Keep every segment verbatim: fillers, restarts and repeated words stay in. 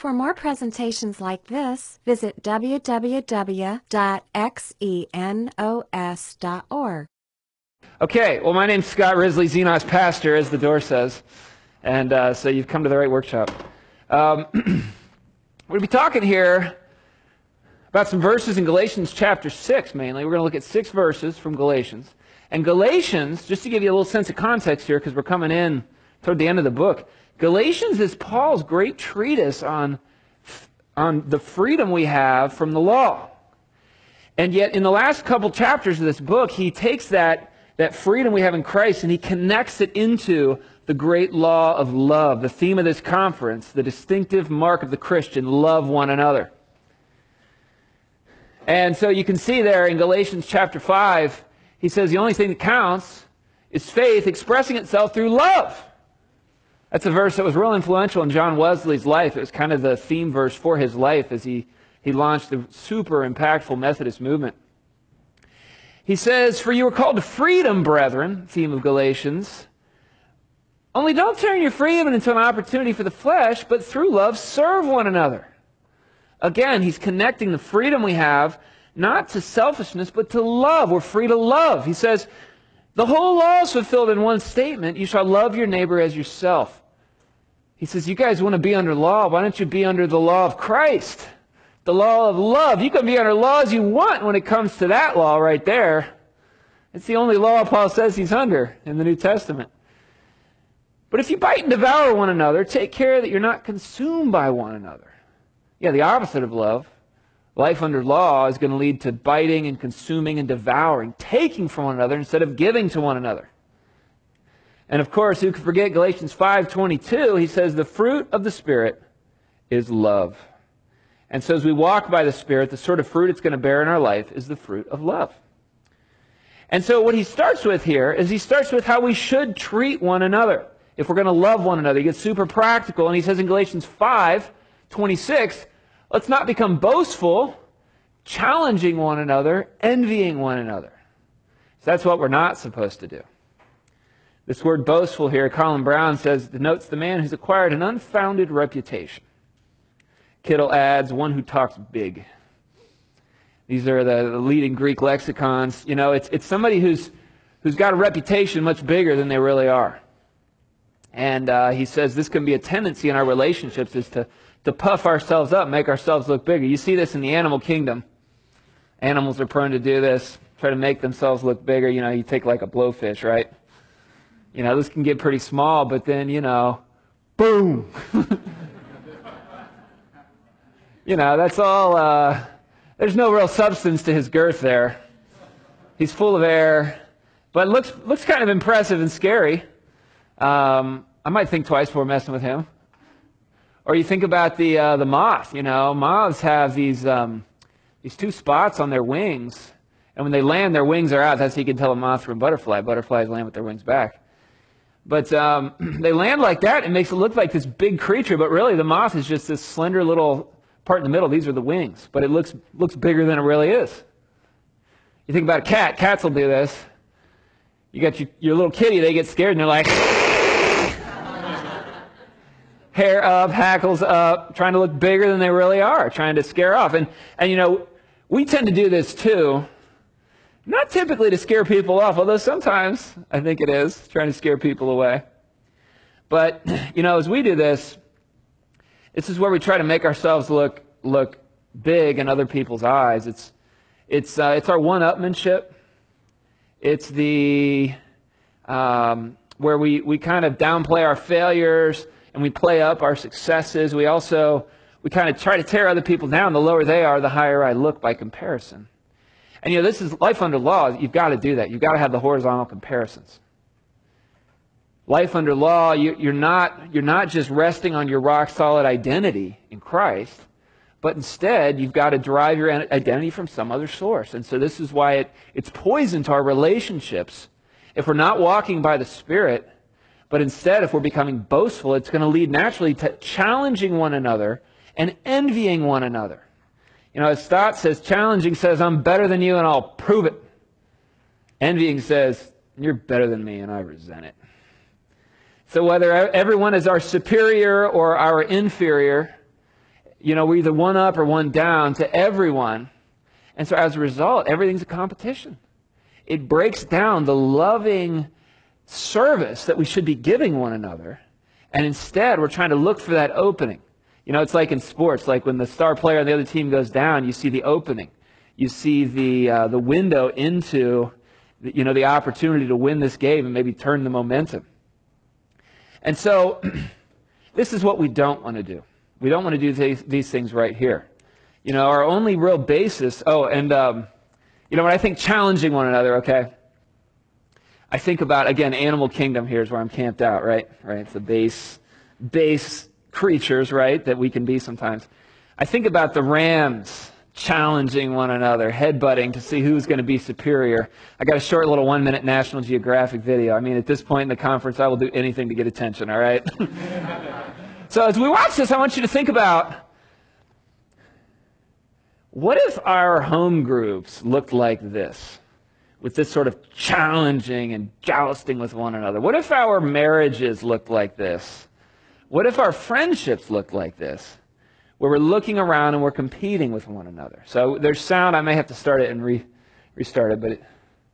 For more presentations like this, visit w w w dot xenos dot org. Okay, well, my name's Scott Risley, Xenos pastor, as the door says, and uh, so you've come to the right workshop. Um, we're going to be talking here about some verses in Galatians chapter six, mainly. We're going to look at six verses from Galatians. And Galatians, just to give you a little sense of context here, because we're coming in toward the end of the book, Galatians is Paul's great treatise on, on the freedom we have from the law. And yet, in the last couple chapters of this book, he takes that, that freedom we have in Christ and he connects it into the great law of love, the theme of this conference, the distinctive mark of the Christian, love one another. And so you can see there in Galatians chapter five, he says the only thing that counts is faith expressing itself through love. That's a verse that was real influential in John Wesley's life. It was kind of the theme verse for his life as he, he launched the super impactful Methodist movement. He says, "For you are called to freedom, brethren," theme of Galatians. "Only don't turn your freedom into an opportunity for the flesh, but through love serve one another." Again, he's connecting the freedom we have not to selfishness, but to love. We're free to love. He says, the whole law is fulfilled in one statement: you shall love your neighbor as yourself. He says, you guys want to be under law, why don't you be under the law of Christ? The law of love. You can be under laws you want when it comes to that law right there. It's the only law Paul says he's under in the New Testament. But if you bite and devour one another, take care that you're not consumed by one another. Yeah, the opposite of love, life under law, is going to lead to biting and consuming and devouring, taking from one another instead of giving to one another. And of course, who could forget Galatians five twenty-two? He says, the fruit of the Spirit is love. And so as we walk by the Spirit, the sort of fruit it's going to bear in our life is the fruit of love. And so what he starts with here is he starts with how we should treat one another if we're going to love one another. He gets super practical, and he says in Galatians five twenty-six, let's not become boastful, challenging one another, envying one another. So that's what we're not supposed to do. This word boastful here, Colin Brown says, denotes the man who's acquired an unfounded reputation. Kittle adds, one who talks big. These are the, the leading Greek lexicons. You know, it's it's somebody who's who's got a reputation much bigger than they really are. And uh, he says this can be a tendency in our relationships, is to, to puff ourselves up, make ourselves look bigger. You see this in the animal kingdom. Animals are prone to do this, try to make themselves look bigger. You know, you take like a blowfish, right? You know, this can get pretty small, but then, you know, boom. You know, that's all, uh, there's no real substance to his girth there. He's full of air, but looks looks kind of impressive and scary. Um, I might think twice before messing with him. Or you think about the uh, the moth, you know. Moths have these um, these two spots on their wings, and when they land, their wings are out. That's how you can tell a moth from a butterfly. Butterflies land with their wings back. But um, they land like that, it makes it look like this big creature, but really the moth is just this slender little part in the middle. These are the wings, but it looks looks bigger than it really is. You think about a cat. Cats will do this. You got your, your little kitty, they get scared, and they're like, hair up, hackles up, trying to look bigger than they really are, trying to scare off. And, and you know, we tend to do this too. Not typically to scare people off, although sometimes I think it is, trying to scare people away. But, you know, as we do this, this is where we try to make ourselves look look big in other people's eyes. It's it's uh, it's our one-upmanship. It's the um, where we, we kind of downplay our failures and we play up our successes. We also we kind of try to tear other people down. The lower they are, the higher I look by comparison. And you know, this is life under law. You've got to do that. You've got to have the horizontal comparisons. Life under law, you, you're not you're not just resting on your rock solid identity in Christ, but instead you've got to derive your identity from some other source. And so this is why it, it's poison to our relationships if we're not walking by the Spirit, but instead if we're becoming boastful, it's going to lead naturally to challenging one another and envying one another. You know, as Stott says, challenging says, I'm better than you and I'll prove it. Envying says, you're better than me and I resent it. So whether everyone is our superior or our inferior, you know, we're either one up or one down to everyone. And so as a result, everything's a competition. It breaks down the loving service that we should be giving one another. And instead, we're trying to look for that opening. You know, it's like in sports, like when the star player on the other team goes down, you see the opening. You see the uh, the window into, the, you know, the opportunity to win this game and maybe turn the momentum. And so, this is what we don't want to do. We don't want to do these, these things right here. You know, our only real basis, oh, and, um, you know, when I think challenging one another, okay, I think about, again, animal kingdom here is where I'm camped out, right? Right, it's the base, base creatures, right, that we can be sometimes. I think about the rams challenging one another, headbutting to see who's going to be superior. I got a short little one-minute National Geographic video. I mean, at this point in the conference, I will do anything to get attention, all right? So as we watch this, I want you to think about, what if our home groups looked like this, with this sort of challenging and jousting with one another? What if our marriages looked like this? What if our friendships looked like this, where we're looking around and we're competing with one another? So there's sound. I may have to start it and re- restart it, but it...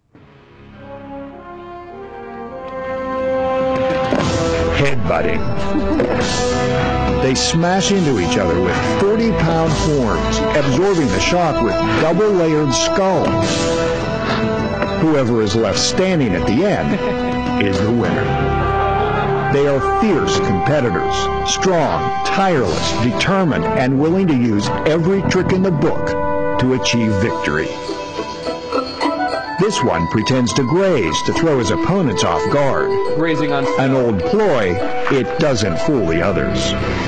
Headbutting. They smash into each other with forty-pound horns, absorbing the shock with double-layered skulls. Whoever is left standing at the end is the winner. They are fierce competitors, strong, tireless, determined, and willing to use every trick in the book to achieve victory. This one pretends to graze to throw his opponents off guard. Grazing on An old ploy, it doesn't fool the others.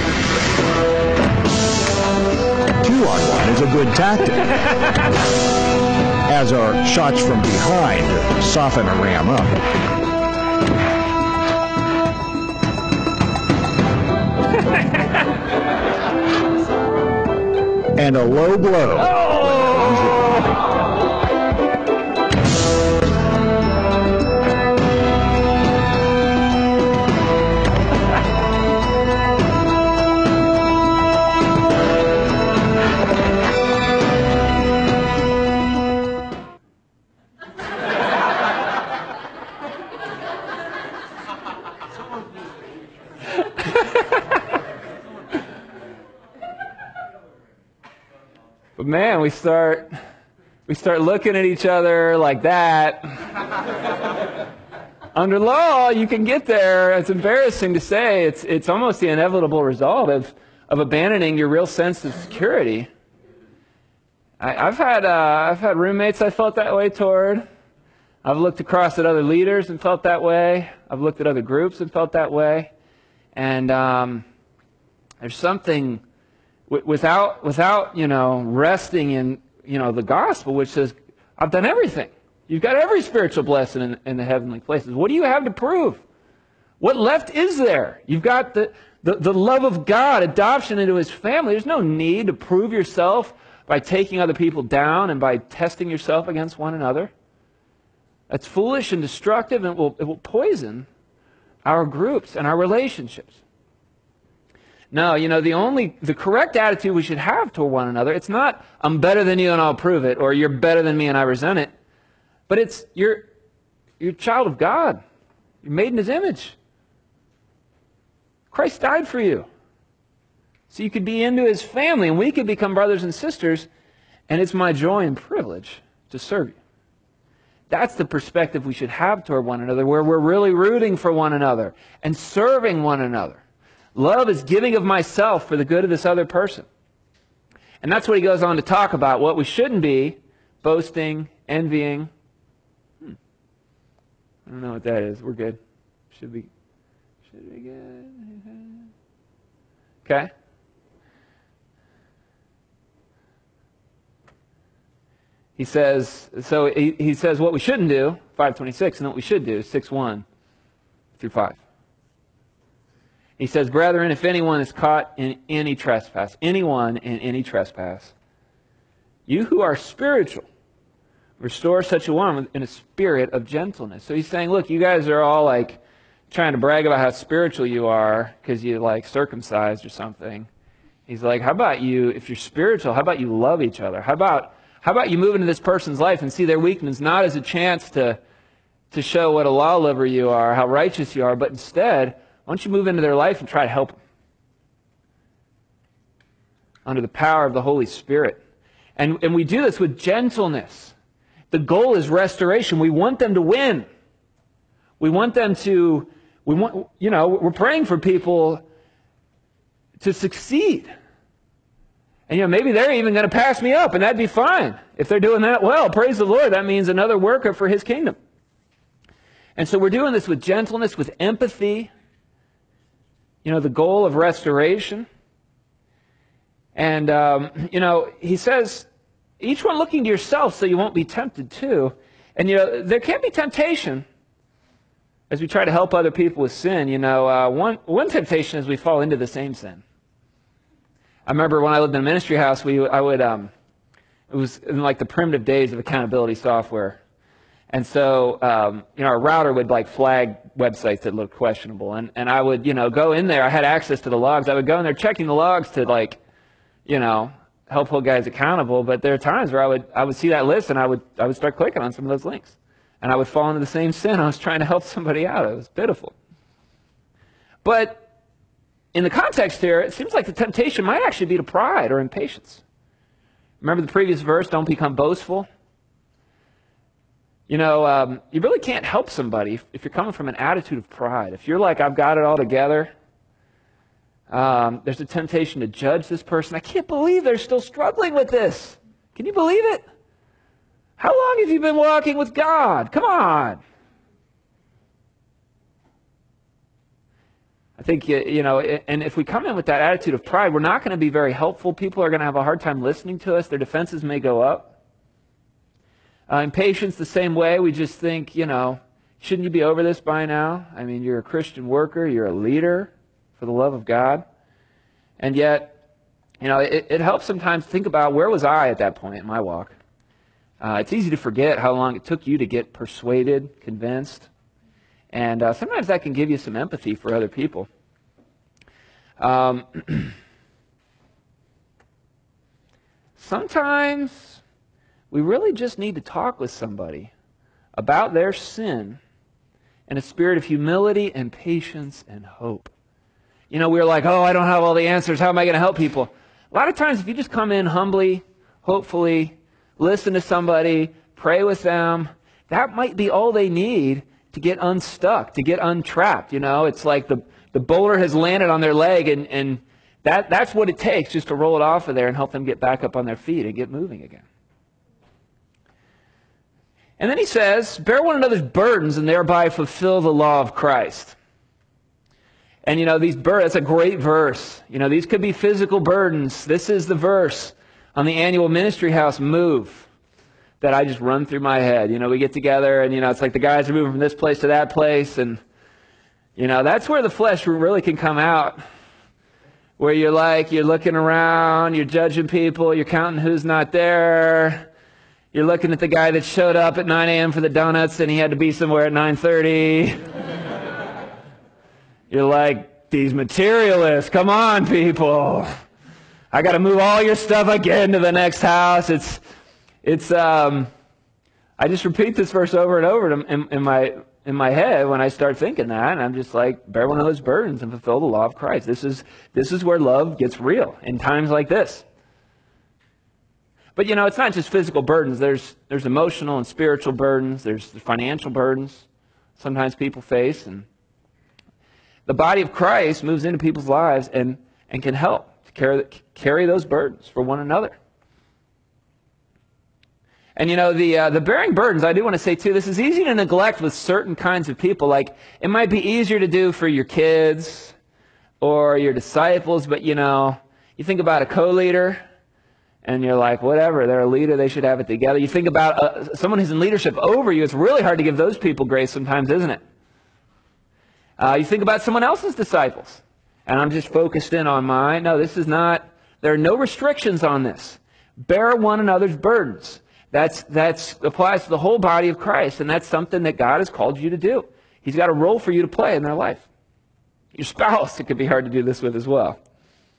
Two on one is a good tactic, as are shots from behind to soften a ram up. And a low blow. Oh! But man, we start we start looking at each other like that. Under law, you can get there. It's embarrassing to say. It's it's almost the inevitable result of, of abandoning your real sense of security. I, I've had uh, I've had roommates I felt that way toward. I've looked across at other leaders and felt that way. I've looked at other groups and felt that way. And um, there's something w- without without you know resting in you know the gospel, which says, I've done everything. You've got every spiritual blessing in, in the heavenly places. What do you have to prove? What left is there? You've got the, the, the love of God, adoption into His family. There's no need to prove yourself by taking other people down and by testing yourself against one another. That's foolish and destructive, and it will, it will poison our groups and our relationships. No, you know, the only, the correct attitude we should have toward one another, it's not, I'm better than you and I'll prove it, or you're better than me and I resent it. But it's, you're, you're a child of God. You're made in His image. Christ died for you. So you could be into His family, and we could become brothers and sisters, and it's my joy and privilege to serve you. That's the perspective we should have toward one another, where we're really rooting for one another and serving one another. Love is giving of myself for the good of this other person. And that's what he goes on to talk about, what we shouldn't be: boasting, envying. Hmm. I don't know what that is. We're good. Should be, should be good. Okay. He says, so he, he says what we shouldn't do, five twenty-six, and what we should do, six one through five. He says, brethren, if anyone is caught in any trespass, anyone in any trespass, you who are spiritual, restore such a one in a spirit of gentleness. So he's saying, look, you guys are all like trying to brag about how spiritual you are because you like circumcised or something. He's like, how about you, if you're spiritual, how about you love each other? How about how about you move into this person's life and see their weakness not as a chance to, to show what a law liver you are, how righteous you are, but instead, why don't you move into their life and try to help them under the power of the Holy Spirit. And, and we do this with gentleness. The goal is restoration. We want them to win. We want them to, we want, you know, we're praying for people to succeed. And, you know, maybe they're even going to pass me up, and that'd be fine. If they're doing that well, praise the Lord, that means another worker for His kingdom. And so we're doing this with gentleness, with empathy. You know, the goal of restoration. And, um, you know, he says, each one looking to yourself so you won't be tempted too. And, you know, there can be temptation as we try to help other people with sin. You know, uh, one, one temptation is we fall into the same sin. I remember when I lived in a ministry house, we I would, um, it was in like the primitive days of accountability software. And so, um, you know, our router would like flag websites that looked questionable. And, and I would, you know, go in there. I had access to the logs. I would go in there checking the logs to like, you know, help hold guys accountable. But there are times where I would I would see that list and I would I would start clicking on some of those links. And I would fall into the same sin. I was trying to help somebody out. It was pitiful. But in the context here, it seems like the temptation might actually be to pride or impatience. Remember the previous verse, don't become boastful. You know, um, you really can't help somebody if, if you're coming from an attitude of pride. If you're like, I've got it all together, um, there's a temptation to judge this person. I can't believe they're still struggling with this. Can you believe it? How long have you been walking with God? Come on. I think, you know, and if we come in with that attitude of pride, we're not going to be very helpful. People are going to have a hard time listening to us. Their defenses may go up. Uh, impatience, the same way. We just think, you know, shouldn't you be over this by now? I mean, you're a Christian worker. You're a leader for the love of God. And yet, you know, it, it helps sometimes think about where was I at that point in my walk. Uh, it's easy to forget how long it took you to get persuaded, convinced. And uh, sometimes that can give you some empathy for other people. Um, sometimes we really just need to talk with somebody about their sin in a spirit of humility and patience and hope. You know, we're like, oh, I don't have all the answers. How am I going to help people? A lot of times if you just come in humbly, hopefully, listen to somebody, pray with them, that might be all they need to get unstuck, to get untrapped. You know, it's like the, the boulder has landed on their leg, and, and that, that's what it takes just to roll it off of there and help them get back up on their feet and get moving again. And then he says, bear one another's burdens and thereby fulfill the law of Christ. And, you know, these burdens, that's a great verse. You know, these could be physical burdens. This is the verse on the annual Ministry House move that I just run through my head. You know, we get together and, you know, it's like the guys are moving from this place to that place. And, you know, that's where the flesh really can come out. Where you're like, you're looking around, you're judging people, you're counting who's not there. You're looking at the guy that showed up at nine a.m. for the donuts and he had to be somewhere at nine thirty. You're like, these materialists, come on, people. I got to move all your stuff again to the next house. It's, it's. Um, I just repeat this verse over and over in, in my in my head when I start thinking that, and I'm just like, bear one of those burdens and fulfill the law of Christ. This is this is where love gets real in times like this. But, you know, it's not just physical burdens. There's there's emotional and spiritual burdens. There's the financial burdens sometimes people face. And the body of Christ moves into people's lives and, and can help to carry, carry those burdens for one another. And, you know, the uh, the bearing burdens, I do want to say, too, this is easy to neglect with certain kinds of people. Like, it might be easier to do for your kids or your disciples. But, you know, you think about a co-leader. And you're like, whatever, they're a leader, they should have it together. You think about uh, someone who's in leadership over you, it's really hard to give those people grace sometimes, isn't it? Uh, you think about someone else's disciples. And I'm just focused in on mine. No, this is not, there are no restrictions on this. Bear one another's burdens. That's that's applies to the whole body of Christ. And that's something that God has called you to do. He's got a role for you to play in their life. Your spouse, it could be hard to do this with as well.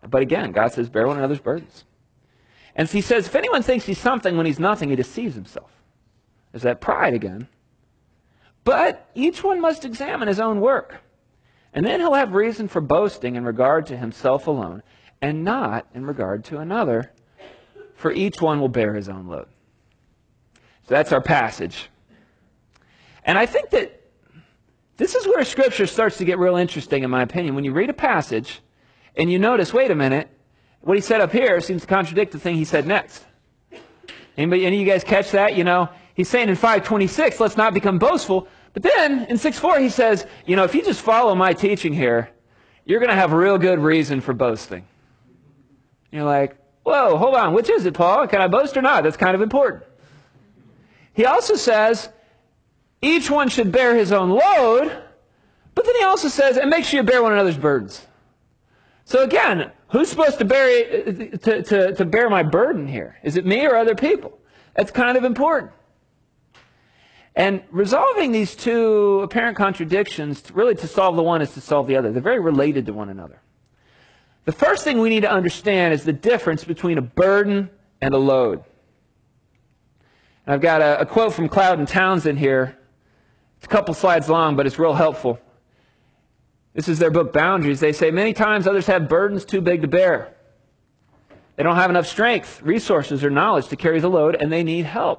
But again, God says, bear one another's burdens. And he says, if anyone thinks he's something when he's nothing, he deceives himself. There's that pride again. But each one must examine his own work. And then he'll have reason for boasting in regard to himself alone, and not in regard to another, for each one will bear his own load. So that's our passage. And I think that this is where Scripture starts to get real interesting, in my opinion. When you read a passage, and you notice, wait a minute, what he said up here seems to contradict the thing he said next. Anybody, any of you guys catch that? You know, he's saying in five twenty-six, let's not become boastful. But then in six four, he says, you know, if you just follow my teaching here, you're going to have a real good reason for boasting. You're like, whoa, hold on, which is it, Paul? Can I boast or not? That's kind of important. He also says, each one should bear his own load, but then he also says, and make sure you bear one another's burdens. So again, who's supposed to bear, to, to, to bear my burden here? Is it me or other people? That's kind of important. And resolving these two apparent contradictions, really to solve the one is to solve the other. They're very related to one another. The first thing we need to understand is the difference between a burden and a load. And I've got a, a quote from Cloud and Townsend here. It's a couple slides long, but it's real helpful. This is their book, Boundaries. They say, many times others have burdens too big to bear. They don't have enough strength, resources, or knowledge to carry the load, and they need help.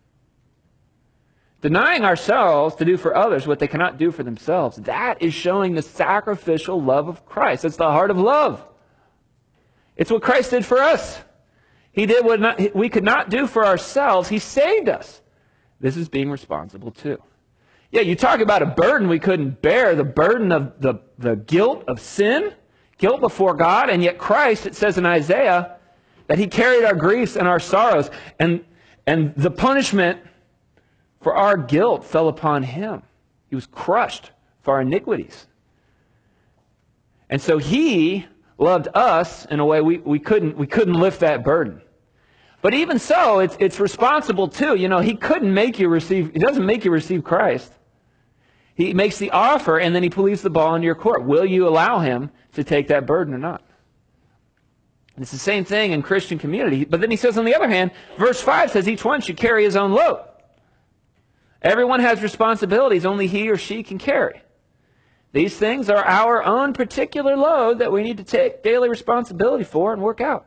Denying ourselves to do for others what they cannot do for themselves, that is showing the sacrificial love of Christ. That's the heart of love. It's what Christ did for us. He did what not, we could not do for ourselves. He saved us. This is being responsible too. Yeah, you talk about a burden we couldn't bear, the burden of the, the guilt of sin, guilt before God, and yet Christ, it says in Isaiah, that he carried our griefs and our sorrows, and, and the punishment for our guilt fell upon him. He was crushed for our iniquities. And so he loved us in a way we, we couldn't we couldn't lift that burden. But even so, it's it's responsible too. You know, he couldn't make you receive, he doesn't make you receive Christ. He makes the offer and then he leaves the ball into your court. Will you allow him to take that burden or not? And it's the same thing in Christian community. But then he says on the other hand, verse five says each one should carry his own load. Everyone has responsibilities only he or she can carry. These things are our own particular load that we need to take daily responsibility for and work out.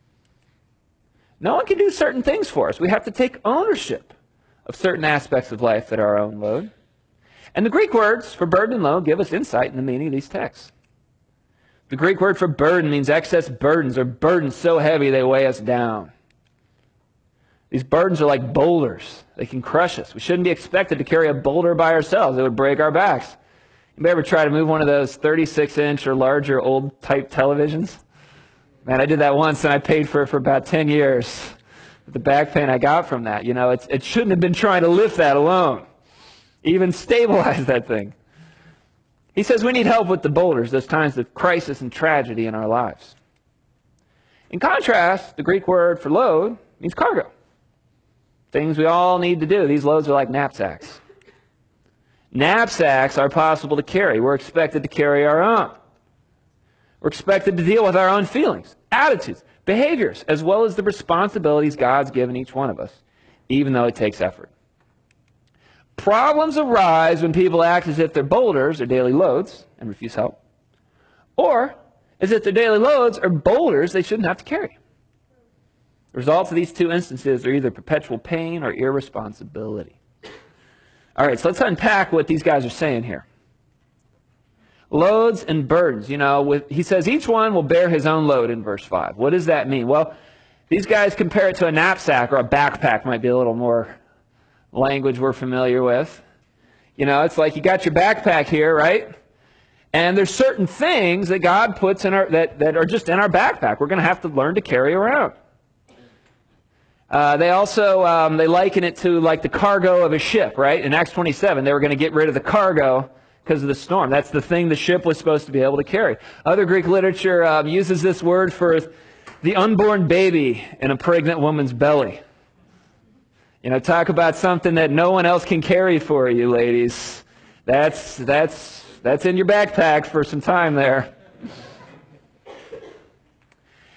No one can do certain things for us. We have to take ownership of certain aspects of life that are our own load. And the Greek words for burden and load give us insight in the meaning of these texts. The Greek word for burden means excess burdens, or burdens so heavy they weigh us down. These burdens are like boulders. They can crush us. We shouldn't be expected to carry a boulder by ourselves. It would break our backs. You ever try to move one of those thirty-six inch or larger old type televisions? Man, I did that once and I paid for it for about ten years. The back pain I got from that, you know, it's, it shouldn't have been trying to lift that alone. Even stabilize that thing. He says we need help with the boulders, those times of crisis and tragedy in our lives. In contrast, the Greek word for load means cargo. Things we all need to do. These loads are like knapsacks. Knapsacks are possible to carry. We're expected to carry our own. We're expected to deal with our own feelings, attitudes, behaviors, as well as the responsibilities God's given each one of us, even though it takes effort. Problems arise when people act as if their boulders are daily loads and refuse help, or as if their daily loads are boulders they shouldn't have to carry. The results of these two instances are either perpetual pain or irresponsibility. All right, so let's unpack what these guys are saying here. Loads and burdens. You know, with, he says each one will bear his own load in verse five. What does that mean? Well, these guys compare it to a knapsack, or a backpack might be a little more language we're familiar with. You know, it's like you got your backpack here, right? And there's certain things that God puts in our, that, that are just in our backpack. We're going to have to learn to carry around. Uh, they also, um, they liken it to like the cargo of a ship, right? In Acts twenty-seven, they were going to get rid of the cargo because of the storm. That's the thing the ship was supposed to be able to carry. Other Greek literature um, uses this word for the unborn baby in a pregnant woman's belly. You know, talk about something that no one else can carry for you, ladies. That's, that's, that's in your backpack for some time there.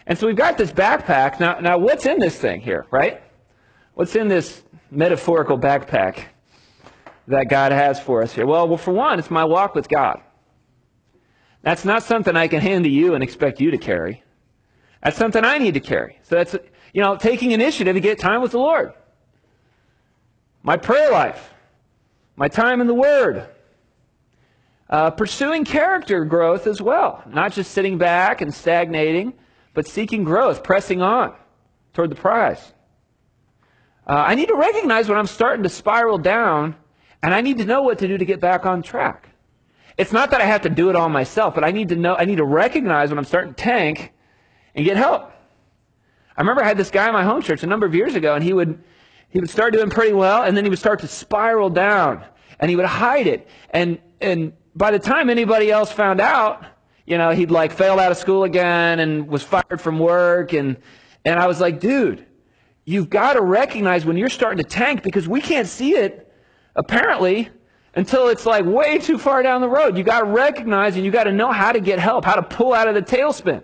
And so we've got this backpack. Now, now what's in this thing here, right? What's in this metaphorical backpack that God has for us here? Well, well, for one, it's my walk with God. That's not something I can hand to you and expect you to carry. That's something I need to carry. So that's, you know, taking initiative to get time with the Lord. My prayer life. My time in the Word. Uh, pursuing character growth as well. Not just sitting back and stagnating, but seeking growth, pressing on toward the prize. Uh, I need to recognize when I'm starting to spiral down, and I need to know what to do to get back on track. It's not that I have to do it all myself, but I need to know, I need to recognize when I'm starting to tank and get help. I remember I had this guy in my home church a number of years ago, and he would he would start doing pretty well, and then he would start to spiral down, and he would hide it. And and by the time anybody else found out, you know, he'd like failed out of school again and was fired from work, and and I was like, dude, you've got to recognize when you're starting to tank, because we can't see it, apparently, until it's like way too far down the road. You got to recognize, and you got to know how to get help, how to pull out of the tailspin.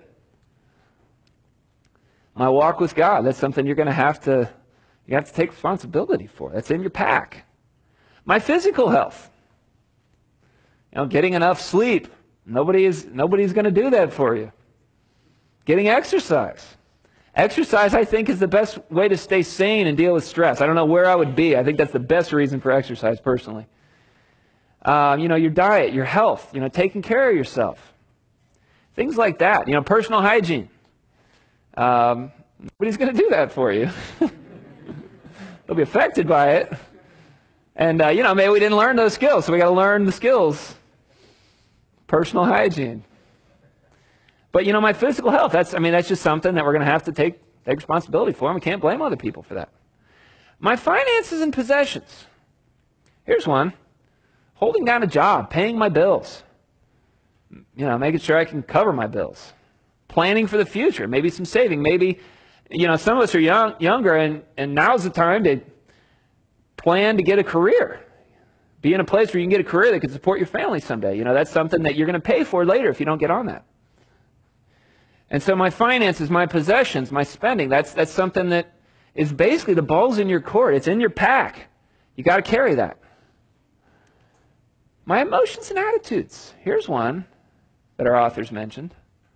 My walk with God, that's something you're going to have to, you have to take responsibility for. That's in your pack. My physical health. You know, getting enough sleep. Nobody is, nobody's going to do that for you. Getting exercise. Exercise, I think, is the best way to stay sane and deal with stress. I don't know where I would be. I think that's the best reason for exercise, personally. Um, you know, your diet, your health, you know, taking care of yourself. Things like that. You know, personal hygiene. Um, nobody's going to do that for you. They'll be affected by it. And, uh, you know, maybe we didn't learn those skills, so we got to learn the skills. Personal hygiene. But, you know, my physical health, that's, I mean, that's just something that we're going to have to take, take responsibility for, and we can't blame other people for that. My finances and possessions. Here's one. Holding down a job, paying my bills. You know, making sure I can cover my bills. Planning for the future, maybe some saving. Maybe, you know, some of us are young, younger, and, and now's the time to plan to get a career. Be in a place where you can get a career that can support your family someday. You know, that's something that you're going to pay for later if you don't get on that. And so my finances, my possessions, my spending, that's, that's something that is basically the ball's in your court. It's in your pack. You got to carry that. My emotions and attitudes. Here's one that our authors mentioned.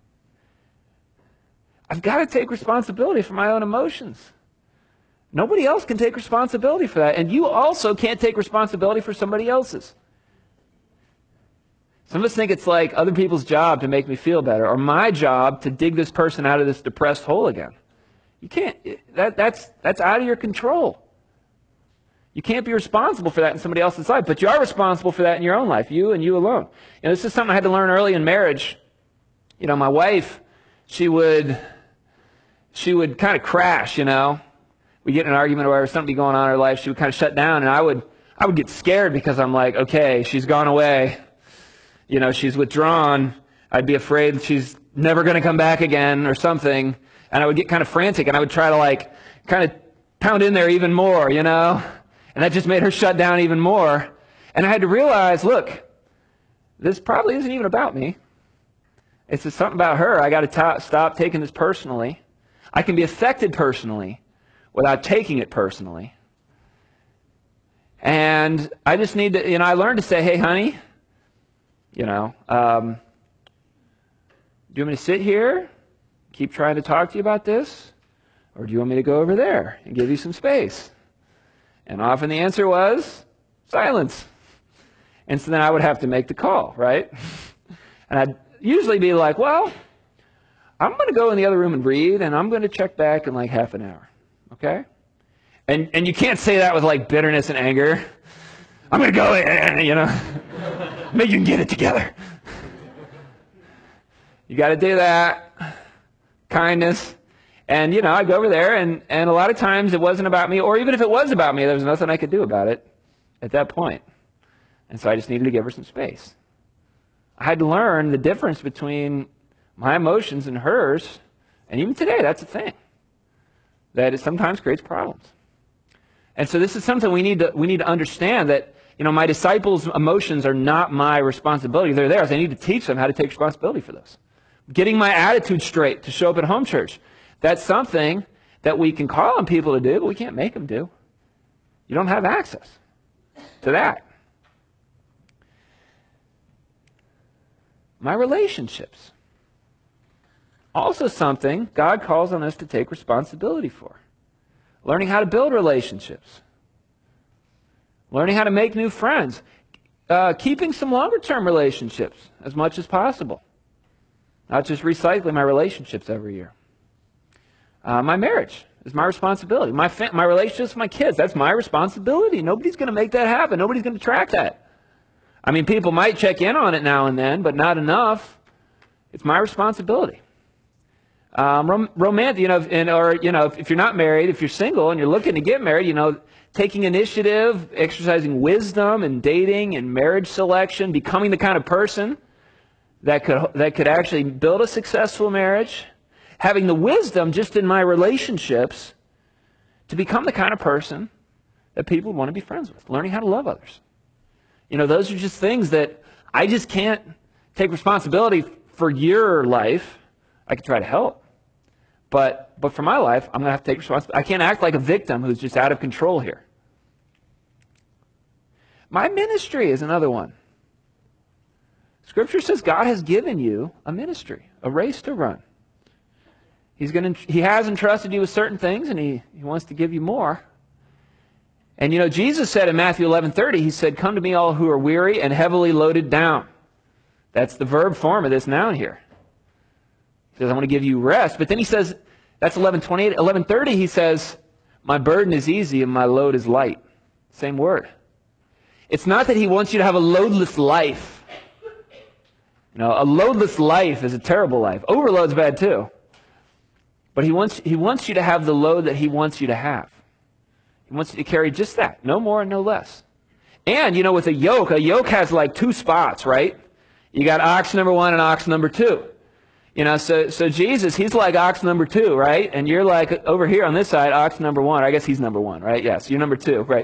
I've got to take responsibility for my own emotions. Nobody else can take responsibility for that. And you also can't take responsibility for somebody else's. Some of us think it's like other people's job to make me feel better, or my job to dig this person out of this depressed hole again. You can't, that, that's, that's out of your control. You can't be responsible for that in somebody else's life, but you are responsible for that in your own life, you and you alone. You know, this is something I had to learn early in marriage. You know, my wife, she would, she would kind of crash, you know. We get in an argument or something be going on in her life, she would kind of shut down, and I would, I would get scared because I'm like, okay, she's gone away. You know, she's withdrawn. I'd be afraid she's never going to come back again or something, and I would get kind of frantic, and I would try to like kind of pound in there even more, you know. And that just made her shut down even more. And I had to realize, look, this probably isn't even about me. It's just something about her. I got to stop taking this personally. I can be affected personally without taking it personally. And I just need to, you know, I learned to say, hey, honey, you know, um, do you want me to sit here, keep trying to talk to you about this? Or do you want me to go over there and give you some space? And often the answer was silence. And so then I would have to make the call, right? And I'd usually be like, well, I'm going to go in the other room and read, and I'm going to check back in like half an hour, okay? And and you can't say that with like bitterness and anger. I'm going to go in, you know. Maybe you can get it together. You got to do that. Kindness. And, you know, I go over there, and, and a lot of times it wasn't about me, or even if it was about me, there was nothing I could do about it at that point. And so I just needed to give her some space. I had to learn the difference between my emotions and hers, and even today, that's a thing, that it sometimes creates problems. And so this is something we need to we need to understand, that, you know, my disciples' emotions are not my responsibility. They're theirs. I need to teach them how to take responsibility for those. getting my attitude straight to show up at home church. That's something that we can call on people to do, but we can't make them do. You don't have access to that. My relationships. Also something God calls on us to take responsibility for. Learning how to build relationships. Learning how to make new friends. Uh, keeping some longer-term relationships as much as possible. Not just recycling my relationships every year. Uh, my marriage is my responsibility. My fa- my relationships with my kids, that's my responsibility. Nobody's going to make that happen. Nobody's going to track that. I mean, people might check in on it now and then, but not enough. It's my responsibility. Um, rom- romantic, you know, and, or, you know, if, if you're not married, if you're single and you're looking to get married, you know, taking initiative, exercising wisdom and dating and marriage selection, becoming the kind of person that could that could actually build a successful marriage, having the wisdom just in my relationships to become the kind of person that people want to be friends with, learning how to love others. You know, those are just things that I just can't take responsibility for your life. I can try to help. But but for my life, I'm going to have to take responsibility. I can't act like a victim who's just out of control here. My ministry is another one. Scripture says God has given you a ministry, a race to run. He's going to, He has entrusted you with certain things, and he, he wants to give you more. And you know, Jesus said in Matthew eleven thirty, He said, "Come to me all who are weary and heavily loaded down." That's the verb form of this noun here. He says, I want to give you rest. But then He says, that's eleven twenty-eight. eleven thirty, He says, my burden is easy and my load is light. Same word. It's not that He wants you to have a loadless life. You know, a loadless life is a terrible life. Overload's bad too. But he wants, he wants you to have the load that He wants you to have. He wants you to carry just that. No more and no less. And, you know, with a yoke, a yoke has like two spots, right? You got ox number one and ox number two. You know, so so Jesus, He's like ox number two, right? And you're like over here on this side, ox number one. I guess He's number one, right? Yes, you're number two, right?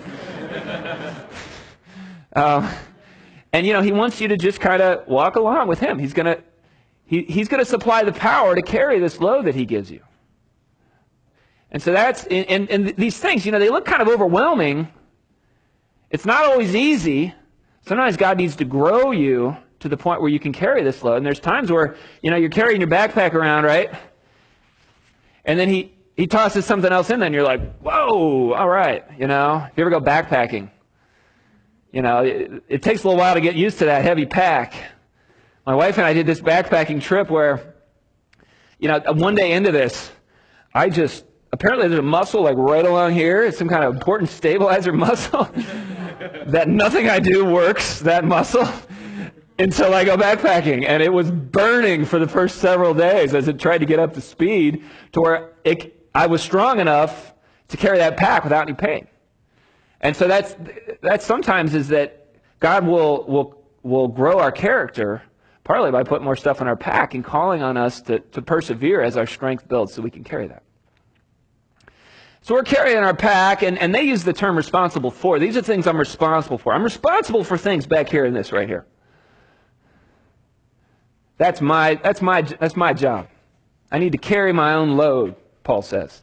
um, and, you know, He wants you to just kind of walk along with Him. He's going to he, He's going to supply the power to carry this load that He gives you. And so that's, and, and these things, you know, they look kind of overwhelming. It's not always easy. Sometimes God needs to grow you to the point where you can carry this load. And there's times where, you know, you're carrying your backpack around, right? And then he, he tosses something else in there, and you're like, whoa, all right, you know. If you ever go backpacking, you know, it, it takes a little while to get used to that heavy pack. My wife and I did this backpacking trip where, you know, one day into this, I just, apparently there's a muscle like right along here. It's some kind of important stabilizer muscle that nothing I do works, that muscle, until I go backpacking. And it was burning for the first several days as it tried to get up to speed to where it, I was strong enough to carry that pack without any pain. And so that's, that sometimes is that God will, will, will grow our character partly by putting more stuff in our pack and calling on us to, to persevere as our strength builds so we can carry that. So we're carrying our pack, and, and they use the term responsible for. These are things I'm responsible for. I'm responsible for things back here in this right here. That's my, that's my, that's my job. I need to carry my own load, Paul says.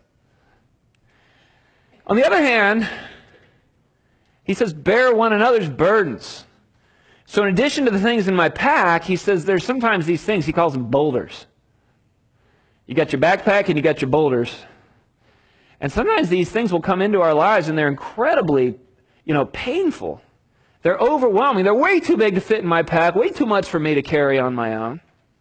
On the other hand, he says, bear one another's burdens. So in addition to the things in my pack, he says there's sometimes these things, he calls them boulders. You got your backpack and you got your boulders. And sometimes these things will come into our lives and they're incredibly, you know, painful. They're overwhelming. They're way too big to fit in my pack, way too much for me to carry on my own.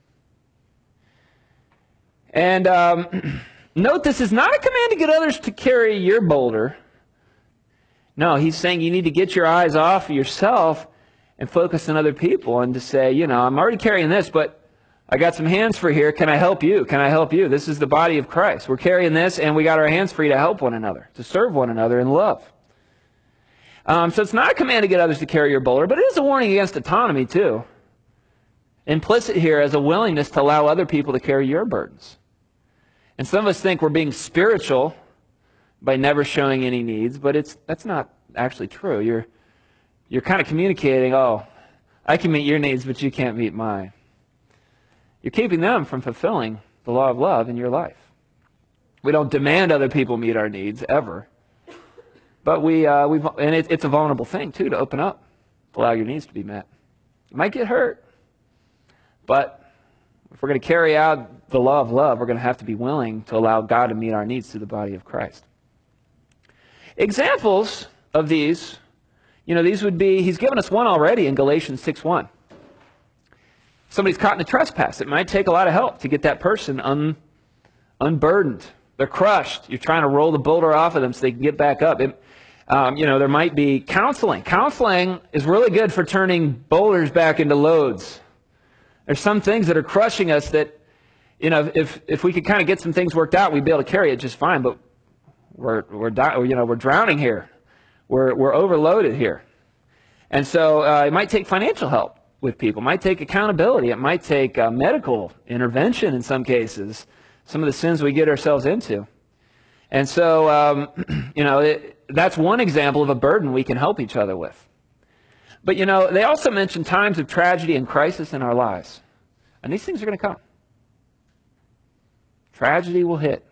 And um, note, this is not a command to get others to carry your boulder. No, he's saying you need to get your eyes off of yourself and focus on other people and to say, you know, I'm already carrying this, but I got some hands free here. Can I help you? Can I help you? This is the body of Christ. We're carrying this, and we got our hands free to help one another, to serve one another in love. Um, so it's not a command to get others to carry your boulder, but it is a warning against autonomy too. Implicit here is a willingness to allow other people to carry your burdens. And some of us think we're being spiritual by never showing any needs, but it's that's not actually true. You're you're kind of communicating, oh, I can meet your needs, but you can't meet mine. you're keeping them from fulfilling the law of love in your life. We don't demand other people meet our needs, ever. But we, uh, we and it, it's a vulnerable thing, too, to open up, to allow your needs to be met. You might get hurt, but if we're going to carry out the law of love, we're going to have to be willing to allow God to meet our needs through the body of Christ. Examples of these, you know, these would be, he's given us one already in Galatians six one. Somebody's caught in a trespass. It might take a lot of help to get that person un, unburdened. They're crushed. You're trying to roll the boulder off of them so they can get back up. It, um, you know, there might be counseling. Counseling is really good for turning boulders back into loads. There's some things that are crushing us that, you know, if if we could kind of get some things worked out, we'd be able to carry it just fine. But we're we're you know we're drowning here. We're we're overloaded here, and so uh, it might take financial help with people. It might take accountability. It might take uh, medical intervention in some cases. Some of the sins we get ourselves into, and so um, you know it, that's one example of a burden we can help each other with. But, you know, they also mention times of tragedy and crisis in our lives. And these things are going to come. Tragedy will hit.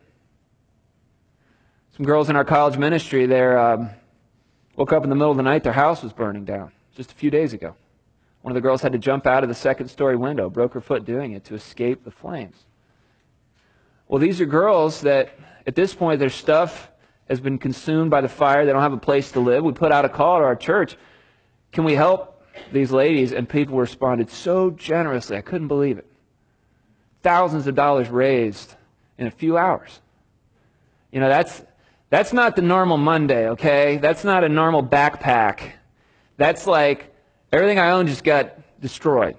Some girls in our college ministry, they um, woke up in the middle of the night, their house was burning down just a few days ago. One of the girls had to jump out of the second-story window, broke her foot doing it to escape the flames. Well, these are girls that, at this point, their stuff has been consumed by the fire. They don't have a place to live. We put out a call to our church. Can we help these ladies? And people responded so generously. I couldn't believe it. Thousands of dollars raised in a few hours. You know, that's that's not the normal Monday, okay? That's not a normal backpack. That's like everything I own just got destroyed.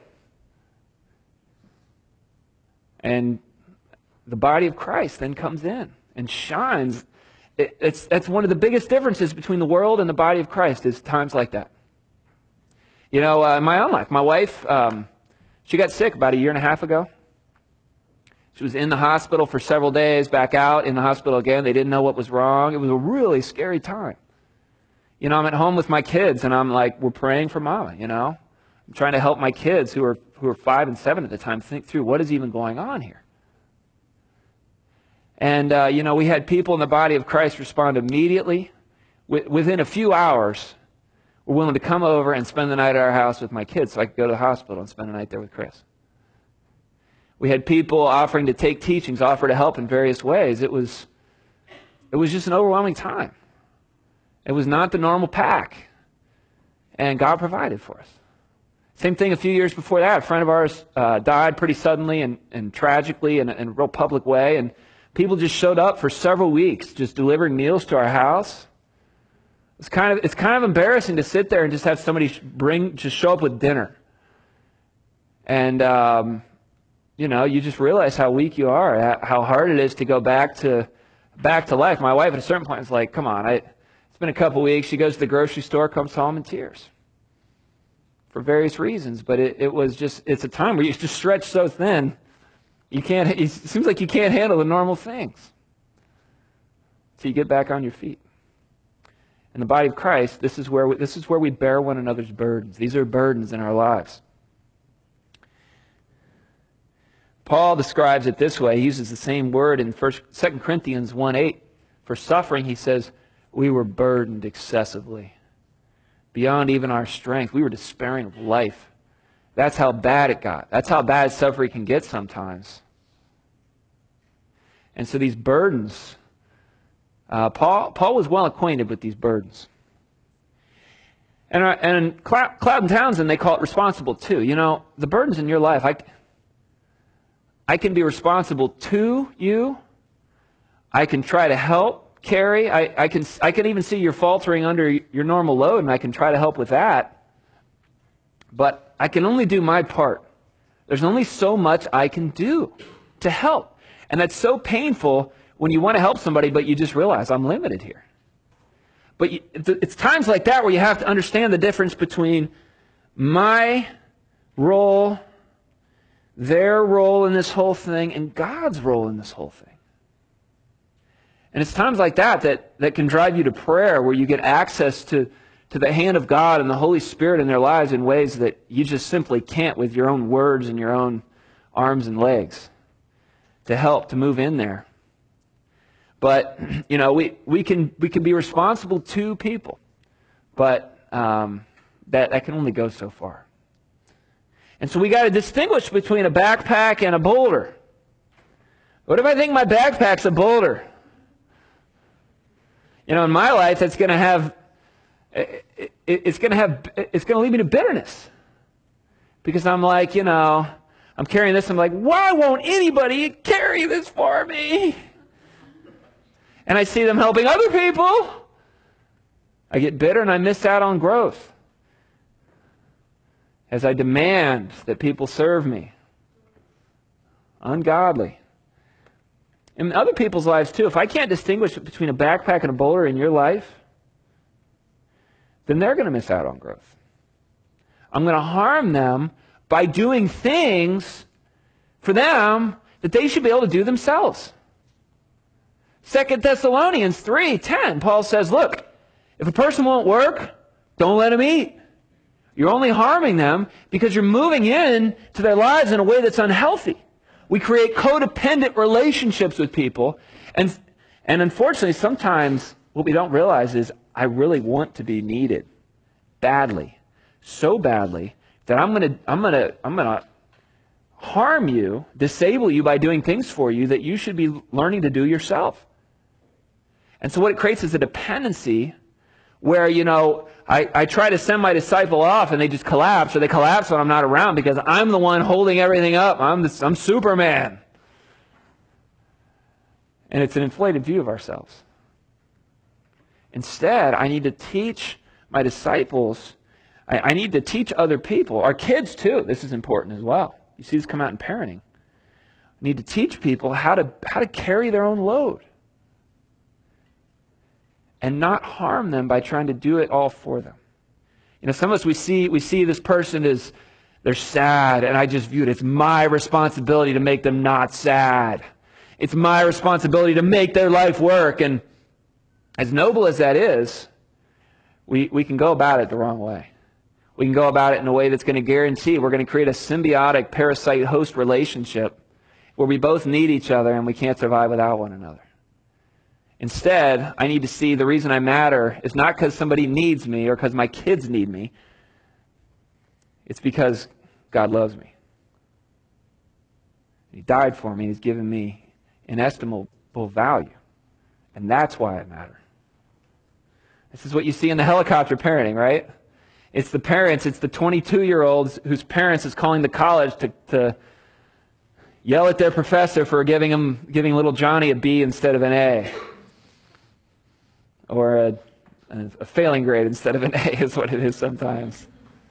And the body of Christ then comes in and shines. It, it's that's one of the biggest differences between the world and the body of Christ is times like that. You know, uh, in my own life, my wife, um, she got sick about a year and a half ago. She was in the hospital for several days, back out in the hospital again. They didn't know what was wrong. It was a really scary time. You know, I'm at home with my kids, and I'm like, we're praying for Mama, you know. I'm trying to help my kids who are who are five and seven at the time think through what is even going on here. And, uh, you know, we had people in the body of Christ respond immediately. W- within a few hours, were willing to come over and spend the night at our house with my kids so I could go to the hospital and spend the night there with Chris. We had people offering to take teachings, offer to help in various ways. It was, it was just an overwhelming time. It was not the normal pack. And God provided for us. Same thing a few years before that. A friend of ours uh, died pretty suddenly and, and tragically in a, in a real public way. And people just showed up for several weeks, just delivering meals to our house. It's kind of it's kind of embarrassing to sit there and just have somebody bring just show up with dinner, and um, you know you just realize how weak you are, how hard it is to go back to back to life. My wife at a certain point is like, "Come on, I, it's been a couple weeks." She goes to the grocery store, comes home in tears for various reasons. But it, it was just it's a time where you just stretch so thin, you can't. It seems like you can't handle the normal things. So you get back on your feet. In the body of Christ, this is where we, this is where we bear one another's burdens. These are burdens in our lives. Paul describes it this way. He uses the same word in Second Corinthians one eight. For suffering, he says, we were burdened excessively, beyond even our strength. We were despairing of life. That's how bad it got. That's how bad suffering can get sometimes. And so these burdens... Uh, Paul, Paul was well acquainted with these burdens. And, uh, and Cloud, Cloud and Townsend, they call it responsible too. You know, the burdens in your life, I, I can be responsible to you. I can try to help carry. I, I, can, I can even see you're faltering under your normal load, and I can try to help with that. But I can only do my part. There's only so much I can do to help. And that's so painful when you want to help somebody, but you just realize I'm limited here. But you, it's times like that where you have to understand the difference between my role, their role in this whole thing, and God's role in this whole thing. And it's times like that that, that can drive you to prayer, where you get access to, to the hand of God and the Holy Spirit in their lives in ways that you just simply can't with your own words and your own arms and legs to help, to move in there. But, you know, we, we can we can be responsible to people, but um, that, that can only go so far. And so we got to distinguish between a backpack and a boulder. What if I think my backpack's a boulder? You know, in my life, it's going to have, it, it, it's going to have, it's going to lead me to bitterness. Because I'm like, you know, I'm carrying this, I'm like, why won't anybody carry this for me? And I see them helping other people. I get bitter and I miss out on growth as I demand that people serve me. Ungodly. In other people's lives too, if I can't distinguish between a backpack and a boulder in your life, then they're going to miss out on growth. I'm going to harm them by doing things for them that they should be able to do themselves. Second Thessalonians three ten, Paul says, look, if a person won't work, don't let him eat. You're only harming them because you're moving in to their lives in a way that's unhealthy. We create codependent relationships with people, and and unfortunately, sometimes what we don't realize is I really want to be needed badly, so badly that I'm gonna I'm gonna I'm gonna harm you, disable you by doing things for you that you should be learning to do yourself. And so what it creates is a dependency where, you know, I, I try to send my disciple off and they just collapse, or they collapse when I'm not around because I'm the one holding everything up. I'm, the, I'm Superman. And it's an inflated view of ourselves. Instead, I need to teach my disciples, I, I need to teach other people, our kids too, this is important as well. You see this come out in parenting. I need to teach people how to how to carry their own load. And not harm them by trying to do it all for them. You know, some of us, we see we see this person as, they're sad, and I just view it, it's my responsibility to make them not sad. It's my responsibility to make their life work. And as noble as that is, we, we can go about it the wrong way. We can go about it in a way that's going to guarantee we're going to create a symbiotic parasite-host relationship where we both need each other and we can't survive without one another. Instead, I need to see the reason I matter is not because somebody needs me or because my kids need me. It's because God loves me. He died for me. He's given me inestimable value. And that's why I matter. This is what you see in the helicopter parenting, right? It's the parents, it's the twenty-two-year-olds whose parents is calling the college to, to yell at their professor for giving him, giving little Johnny a B instead of an A. Or a, a failing grade instead of an A is what it is sometimes.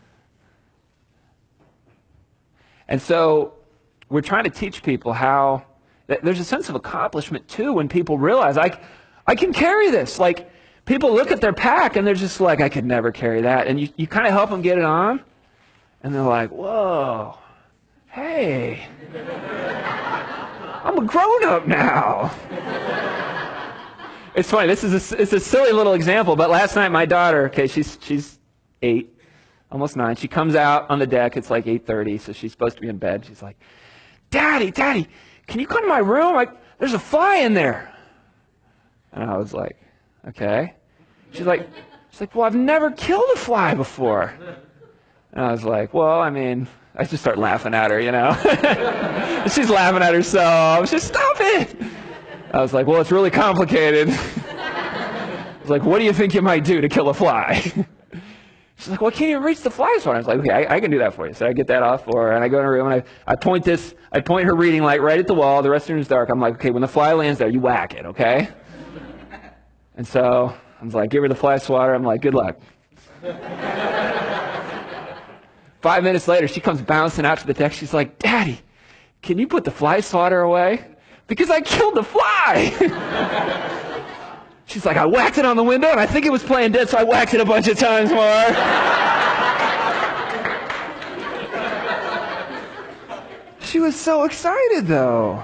And so we're trying to teach people how, there's a sense of accomplishment too when people realize, I, I can carry this. Like, people look at their pack and they're just like, I could never carry that. And you, you kind of help them get it on. And they're like, whoa, hey, I'm a grown-up now. It's funny, this is a, it's a silly little example, but last night my daughter, okay, she's she's eight, almost nine. She comes out on the deck, it's like eight thirty, so she's supposed to be in bed. She's like, Daddy, Daddy, can you come to my room? I, there's a fly in there. And I was like, okay. She's like, she's like, well, I've never killed a fly before. And I was like, well, I mean, I just start laughing at her, you know. She's laughing at herself. She's, stop it. I was like, well, it's really complicated. I was like, what do you think you might do to kill a fly? She's like, well, can't you reach the fly swatter? I was like, okay, I, I can do that for you. So I get that off for her, and I go in her room, and I, I point this, I point her reading light right at the wall. The rest of the room is dark. I'm like, okay, when the fly lands there, you whack it, okay? And so I was like, give her the fly swatter. I'm like, good luck. Five minutes later, she comes bouncing out to the deck. She's like, Daddy, can you put the fly swatter away? Because I killed the fly. She's like, I whacked it on the window, and I think it was playing dead, so I whacked it a bunch of times more. She was so excited, though.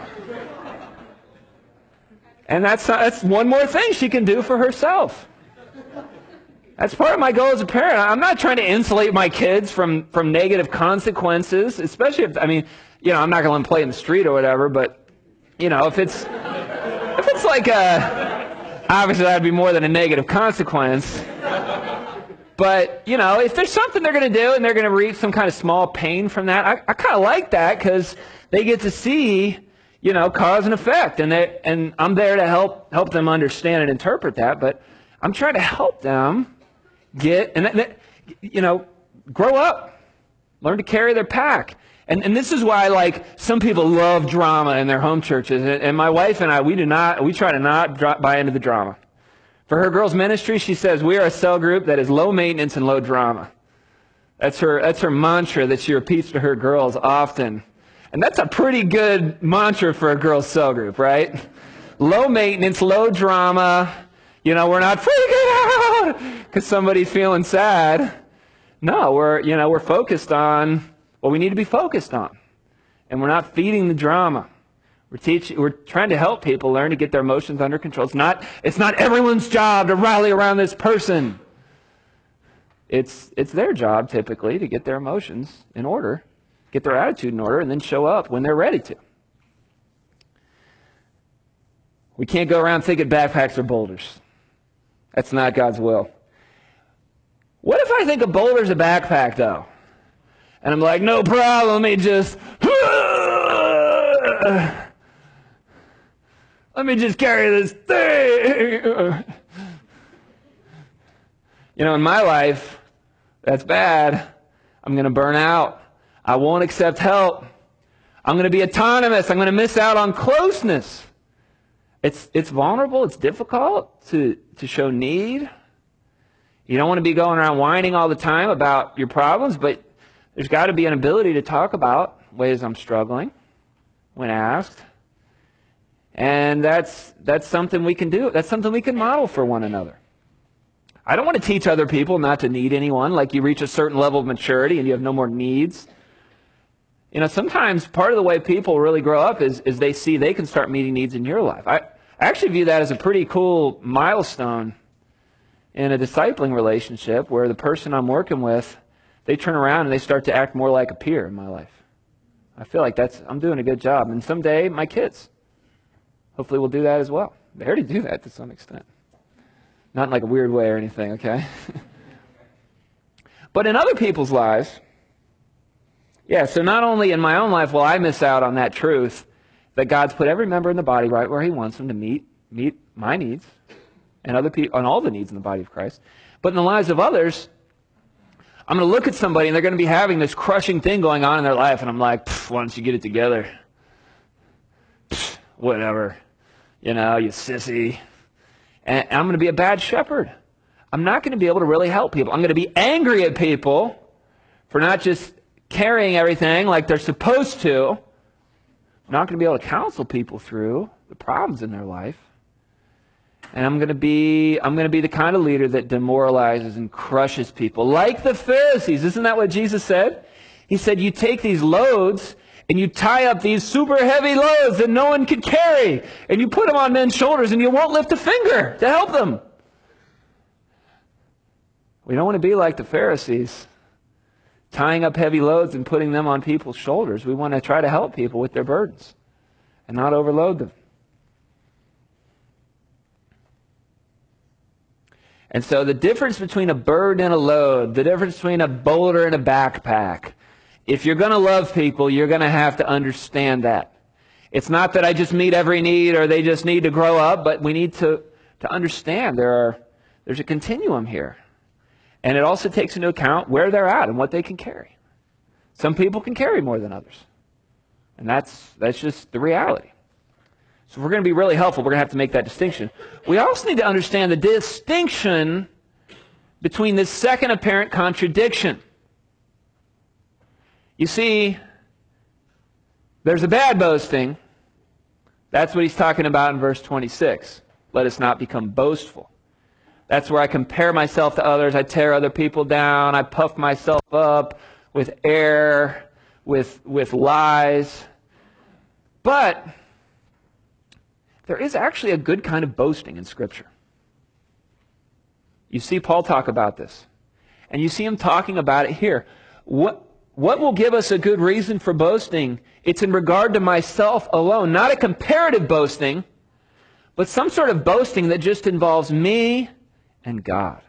And that's, that's one more thing she can do for herself. That's part of my goal as a parent. I'm not trying to insulate my kids from, from negative consequences, especially if, I mean, you know, I'm not going to let them play in the street or whatever, but, you know, if it's, if it's like a, obviously that would be more than a negative consequence. But, you know, if there's something they're going to do and they're going to reap some kind of small pain from that, I, I kind of like that because they get to see, you know, cause and effect. And they, and I'm there to help help them understand and interpret that. But I'm trying to help them get, and, that, you know, grow up, learn to carry their pack. And, and this is why, like, some people love drama in their home churches. And, and my wife and I, we do not, we try to not drop, buy into the drama. For her girls' ministry, she says, we are a cell group that is low maintenance and low drama. That's her, that's her mantra that she repeats to her girls often. And that's a pretty good mantra for a girls' cell group, right? Low maintenance, low drama. You know, we're not freaking out because somebody's feeling sad. No, we're, you know, we're focused on what we need to be focused on. And we're not feeding the drama. We're teaching, we're trying to help people learn to get their emotions under control. It's not, it's not everyone's job to rally around this person. It's, it's their job, typically, to get their emotions in order, get their attitude in order, and then show up when they're ready to. We can't go around thinking backpacks are boulders. That's not God's will. What if I think a boulder's a backpack, though? And I'm like, no problem, let me just... Let me just carry this thing. You know, in my life, that's bad. I'm going to burn out. I won't accept help. I'm going to be autonomous. I'm going to miss out on closeness. It's it's vulnerable. It's difficult to, to show need. You don't want to be going around whining all the time about your problems, but there's got to be an ability to talk about ways I'm struggling when asked. And that's that's something we can do. That's something we can model for one another. I don't want to teach other people not to need anyone, like you reach a certain level of maturity and you have no more needs. You know, sometimes part of the way people really grow up is, is they see they can start meeting needs in your life. I, I actually view that as a pretty cool milestone in a discipling relationship where the person I'm working with, they turn around and they start to act more like a peer in my life. I feel like that's I'm doing a good job. And someday, my kids, hopefully we'll do that as well. They already do that to some extent. Not in like a weird way or anything, okay? But in other people's lives, yeah, so not only in my own life will I miss out on that truth that God's put every member in the body right where he wants them to meet meet my needs and other people, on all the needs in the body of Christ, but in the lives of others, I'm going to look at somebody and they're going to be having this crushing thing going on in their life, and I'm like, why don't you get it together? Pfft, whatever. You know, you sissy. And I'm going to be a bad shepherd. I'm not going to be able to really help people. I'm going to be angry at people for not just carrying everything like they're supposed to. I'm not going to be able to counsel people through the problems in their life. And I'm going to be I'm going to be the kind of leader that demoralizes and crushes people, like the Pharisees. Isn't that what Jesus said? He said, you take these loads and you tie up these super heavy loads that no one can carry, and you put them on men's shoulders and you won't lift a finger to help them. We don't want to be like the Pharisees, tying up heavy loads and putting them on people's shoulders. We want to try to help people with their burdens and not overload them. And so the difference between a burden and a load, the difference between a boulder and a backpack, if you're going to love people, you're going to have to understand that. It's not that I just meet every need or they just need to grow up, but we need to, to understand there are there's a continuum here. And it also takes into account where they're at and what they can carry. Some people can carry more than others. And that's that's just the reality. So if we're going to be really helpful, we're going to have to make that distinction. We also need to understand the distinction between this second apparent contradiction. You see, there's a bad boasting. That's what he's talking about in verse twenty-six. Let us not become boastful. That's where I compare myself to others. I tear other people down. I puff myself up with air, with, with lies. But there is actually a good kind of boasting in Scripture. You see Paul talk about this. And you see him talking about it here. What, what will give us a good reason for boasting? It's in regard to myself alone. Not a comparative boasting, but some sort of boasting that just involves me and God.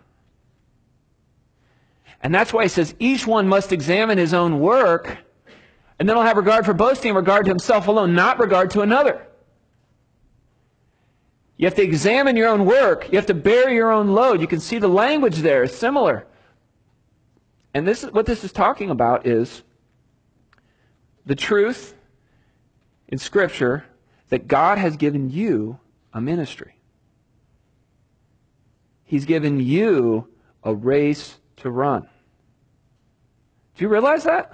And that's why he says each one must examine his own work, and then he'll have regard for boasting in regard to himself alone, not regard to another. You have to examine your own work. You have to bear your own load. You can see the language there is similar. And this is what this is talking about is the truth in Scripture that God has given you a ministry. He's given you a race to run. Do you realize that?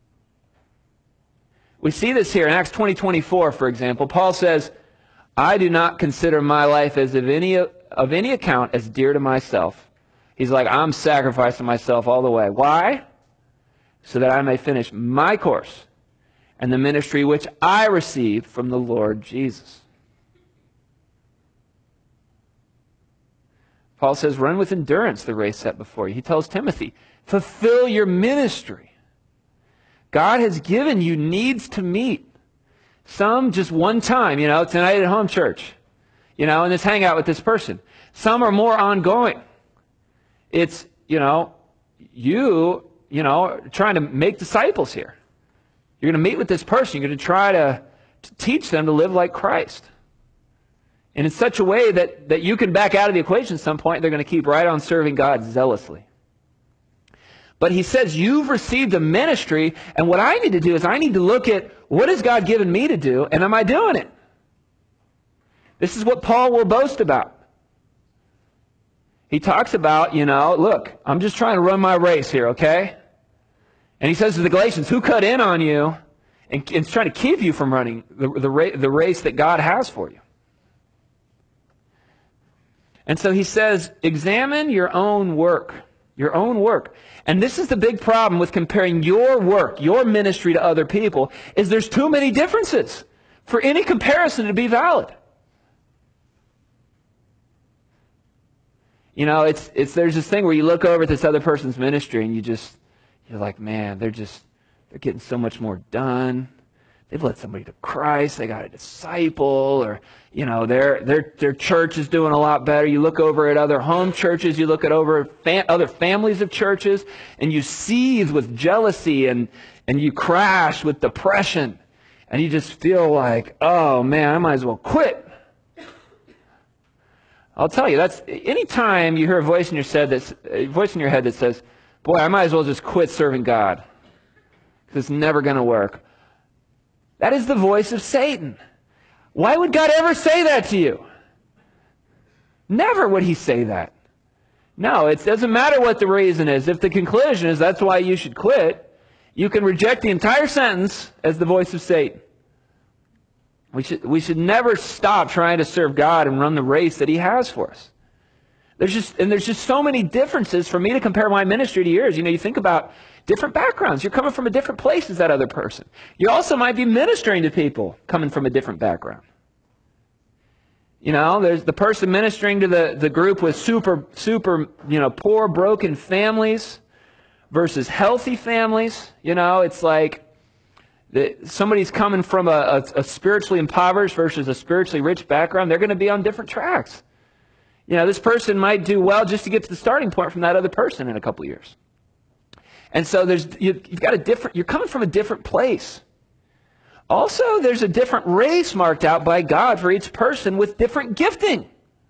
We see this here in Acts twenty twenty-four, for example. Paul says, I do not consider my life as of any, of any account as dear to myself. He's like, I'm sacrificing myself all the way. Why? So that I may finish my course and the ministry which I received from the Lord Jesus. Paul says, run with endurance the race set before you. He tells Timothy, fulfill your ministry. God has given you needs to meet. Some just one time, you know, tonight at home church, you know, and this hangout with this person. Some are more ongoing. It's, you know, you, you know, trying to make disciples here. You're going to meet with this person. You're going to try to, to teach them to live like Christ. And in such a way that, that you can back out of the equation at some point. They're going to keep right on serving God zealously. But he says, you've received a ministry, and what I need to do is I need to look at what has God given me to do, and am I doing it? This is what Paul will boast about. He talks about, you know, look, I'm just trying to run my race here, okay? And he says to the Galatians, who cut in on you and, and is trying to keep you from running the, the, ra- the race that God has for you? And so he says, examine your own work. Your own work. And this is the big problem with comparing your work, your ministry to other people, is there's too many differences for any comparison to be valid. You know, it's it's there's this thing where you look over at this other person's ministry and you just, you're like, man, they're just, they're getting so much more done. They've led somebody to Christ. They got a disciple, or you know, their their their church is doing a lot better. You look over at other home churches. You look at over fam- other families of churches, and you seethe with jealousy, and and you crash with depression, and you just feel like, oh man, I might as well quit. I'll tell you, that's anytime you hear a voice in your head that's a voice in your head that says, "Boy, I might as well just quit serving God because it's never going to work." That is the voice of Satan. Why would God ever say that to you? Never would he say that. No, it doesn't matter what the reason is. If the conclusion is that's why you should quit, you can reject the entire sentence as the voice of Satan. We should, we should never stop trying to serve God and run the race that he has for us. There's just, and there's just so many differences for me to compare my ministry to yours. You know, you think about different backgrounds. You're coming from a different place as that other person. You also might be ministering to people coming from a different background. You know, there's the person ministering to the, the group with super, super, you know, poor, broken families versus healthy families. You know, it's like the, somebody's coming from a, a, a spiritually impoverished versus a spiritually rich background. They're going to be on different tracks. You know, this person might do well just to get to the starting point from that other person in a couple of years. And so there's you, you've got a different, you're coming from a different place. Also, there's a different race marked out by God for each person with different gifting.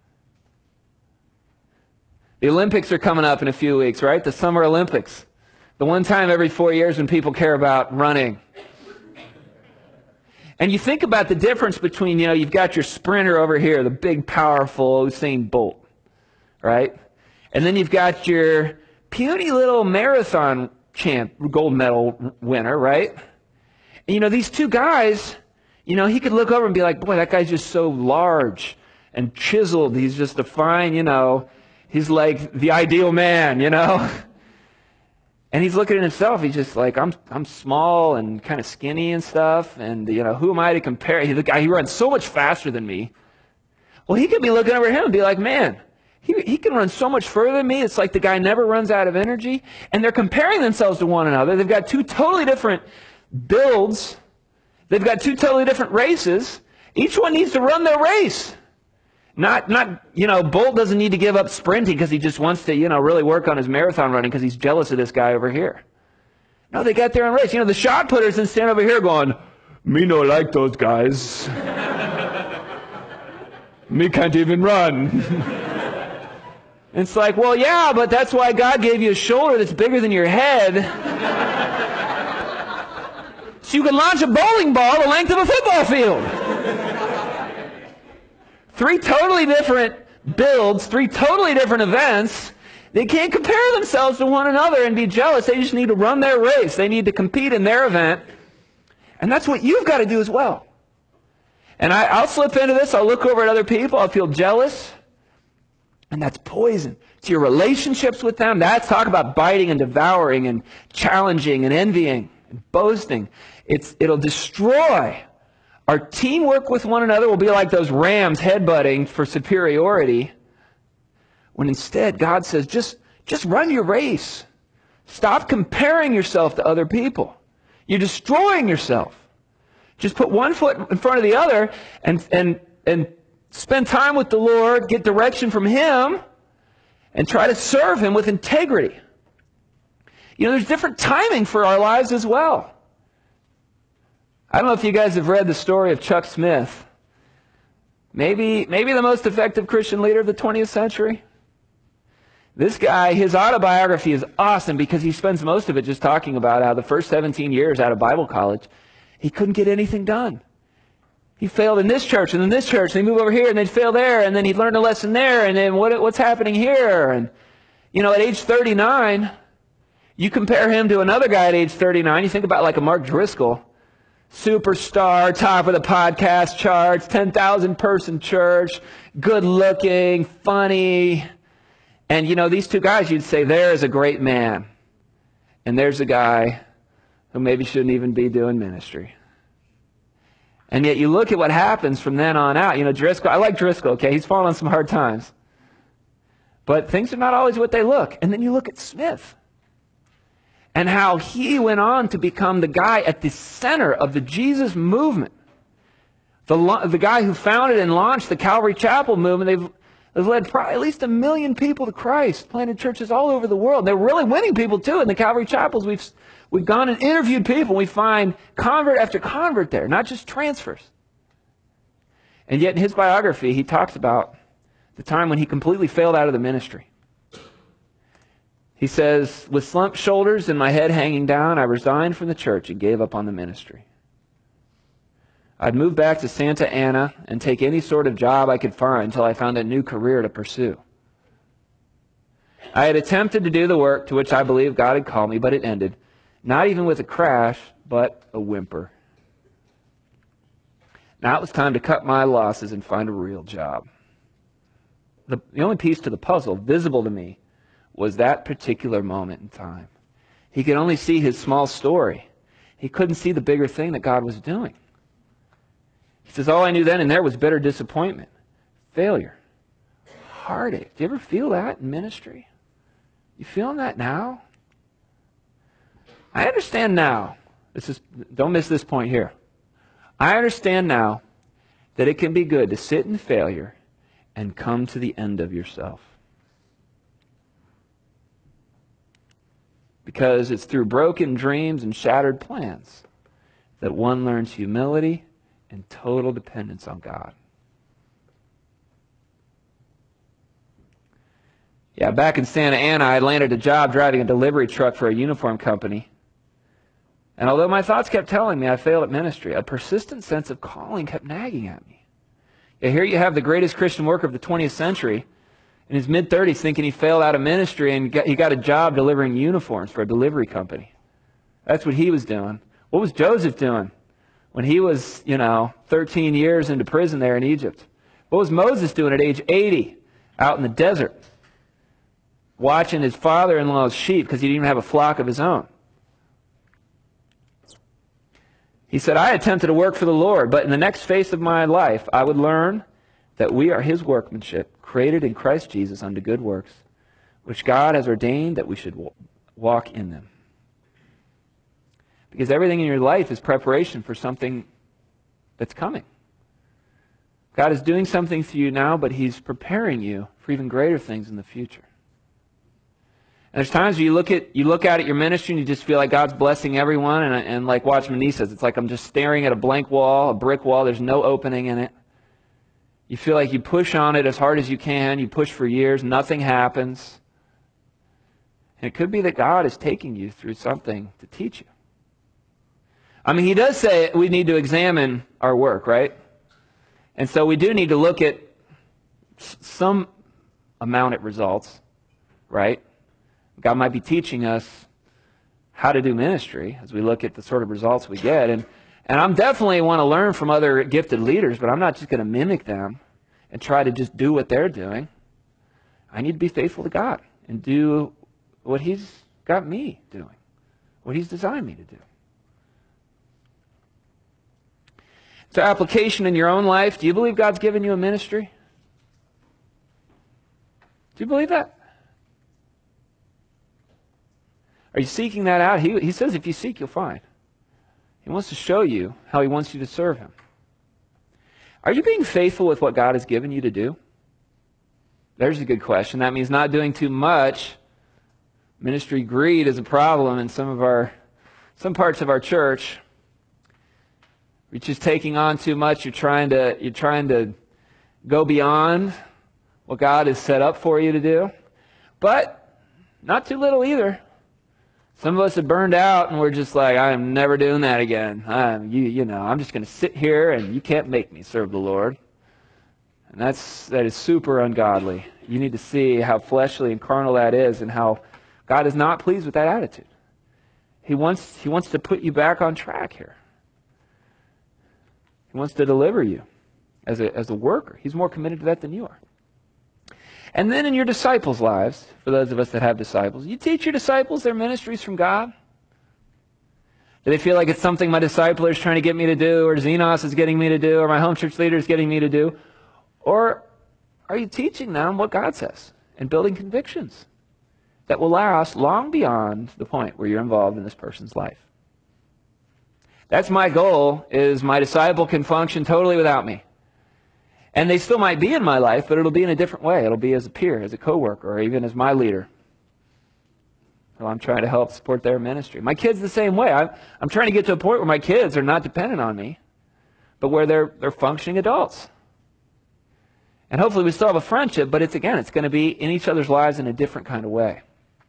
The Olympics are coming up in a few weeks, right? The Summer Olympics. The one time every four years when people care about running. And you think about the difference between, you know, you've got your sprinter over here, the big, powerful Usain Bolt, right? And then you've got your puny little marathon champ, gold medal winner, right? And, you know, these two guys, you know, he could look over and be like, boy, that guy's just so large and chiseled. He's just a fine, you know, he's like the ideal man, you know? And he's looking at himself. He's just like, I'm I'm small and kind of skinny and stuff. And, you know, who am I to compare? He's the guy, he runs so much faster than me. Well, he could be looking over him and be like, man, He, he can run so much further than me. It's like the guy never runs out of energy. And they're comparing themselves to one another. They've got two totally different builds. They've got two totally different races. Each one needs to run their race. Not, not, you know, Bolt doesn't need to give up sprinting because he just wants to, you know, really work on his marathon running because he's jealous of this guy over here. No, they got their own race. You know, the shot putters and stand over here going, me no like those guys. Me can't even run. It's like, well, yeah, but that's why God gave you a shoulder that's bigger than your head. So you can launch a bowling ball the length of a football field. Three totally different builds, three totally different events. They can't compare themselves to one another and be jealous. They just need to run their race. They need to compete in their event. And that's what you've got to do as well. And I, I'll slip into this. I'll look over at other people. I'll feel jealous. And that's poison to your relationships with them. That's talk about biting and devouring and challenging and envying and boasting. It's, it'll destroy. Our teamwork with one another will be like those rams headbutting for superiority. When instead God says, just, just run your race. Stop comparing yourself to other people. You're destroying yourself. Just put one foot in front of the other and, and, and spend time with the Lord, get direction from Him, and try to serve Him with integrity. You know, there's different timing for our lives as well. I don't know if you guys have read the story of Chuck Smith. Maybe, maybe the most effective Christian leader of the twentieth century. This guy, his autobiography is awesome because he spends most of it just talking about how the first seventeen years out of Bible college, he couldn't get anything done. He failed in this church and in this church, and he'd move over here and they'd fail there, and then he'd learn a lesson there, and then what, what's happening here? And, you know, at age thirty-nine, you compare him to another guy at age thirty-nine, you think about like a Mark Driscoll, superstar, top of the podcast charts, ten thousand person church, good looking, funny. And, you know, these two guys, you'd say, there is a great man. And there's a guy who maybe shouldn't even be doing ministry. And yet you look at what happens from then on out. You know, Driscoll, I like Driscoll, okay? He's fallen on some hard times. But things are not always what they look. And then you look at Smith. And how he went on to become the guy at the center of the Jesus movement. The, the guy who founded and launched the Calvary Chapel movement. They've They've led probably at least a million people to Christ, planted churches all over the world. They're really winning people too. In the Calvary Chapels, we've, we've gone and interviewed people. We find convert after convert there, not just transfers. And yet in his biography, he talks about the time when he completely failed out of the ministry. He says, with slumped shoulders and my head hanging down, I resigned from the church and gave up on the ministry. I'd move back to Santa Ana and take any sort of job I could find until I found a new career to pursue. I had attempted to do the work to which I believed God had called me, but it ended, not even with a crash, but a whimper. Now it was time to cut my losses and find a real job. The, the only piece to the puzzle visible to me was that particular moment in time. He could only see his small story. He couldn't see the bigger thing that God was doing. He says, all I knew then and there was bitter disappointment, failure, heartache. Do you ever feel that in ministry? You feeling that now? I understand now. This is, don't miss this point here. I understand now that it can be good to sit in failure and come to the end of yourself. Because it's through broken dreams and shattered plans that one learns humility and total dependence on God. Yeah, back in Santa Ana, I landed a job driving a delivery truck for a uniform company. And although my thoughts kept telling me I failed at ministry, a persistent sense of calling kept nagging at me. Yeah, here you have the greatest Christian worker of the twentieth century in his mid-thirties thinking he failed out of ministry and he got a job delivering uniforms for a delivery company. That's what he was doing. What was Joseph doing when he was, you know, thirteen years into prison there in Egypt? What was Moses doing at age eighty out in the desert? Watching his father-in-law's sheep because he didn't even have a flock of his own. He said, I attempted to work for the Lord, but in the next phase of my life, I would learn that we are his workmanship, created in Christ Jesus unto good works, which God has ordained that we should walk in them. Because everything in your life is preparation for something that's coming. God is doing something through you now, but he's preparing you for even greater things in the future. And there's times where you look at you look out at your ministry and you just feel like God's blessing everyone, and, and like Watchman Nee says, it's like I'm just staring at a blank wall, a brick wall, there's no opening in it. You feel like you push on it as hard as you can, you push for years, nothing happens. And it could be that God is taking you through something to teach you. I mean, he does say we need to examine our work, right? And so we do need to look at some amount at results, right? God might be teaching us how to do ministry as we look at the sort of results we get. And, and I'm definitely want to learn from other gifted leaders, but I'm not just going to mimic them and try to just do what they're doing. I need to be faithful to God and do what he's got me doing, what he's designed me to do. So application in your own life, do you believe God's given you a ministry? Do you believe that? Are you seeking that out? He, he says if you seek, you'll find. He wants to show you how he wants you to serve him. Are you being faithful with what God has given you to do? There's a good question. That means not doing too much. Ministry greed is a problem in some of our, some parts of our church. You're just taking on too much. You're trying to, you're trying to go beyond what God has set up for you to do. But not too little either. Some of us have burned out and we're just like, I am never doing that again. I'm, you, you know, I'm just going to sit here and you can't make me serve the Lord. And that's, that is super ungodly. You need to see how fleshly and carnal that is and how God is not pleased with that attitude. He wants, he wants to put you back on track here. He wants to deliver you as a, as a worker. He's more committed to that than you are. And then in your disciples' lives, for those of us that have disciples, you teach your disciples their ministries from God? Do they feel like it's something my discipler is trying to get me to do, or Xenos is getting me to do, or my home church leader is getting me to do? Or are you teaching them what God says and building convictions that will last long beyond the point where you're involved in this person's life? That's my goal, is my disciple can function totally without me. And they still might be in my life, but it'll be in a different way. It'll be as a peer, as a coworker, or even as my leader. So I'm trying to help support their ministry. My kids the same way. I'm, I'm trying to get to a point where my kids are not dependent on me, but where they're, they're functioning adults. And hopefully we still have a friendship, but it's, again, it's going to be in each other's lives in a different kind of way.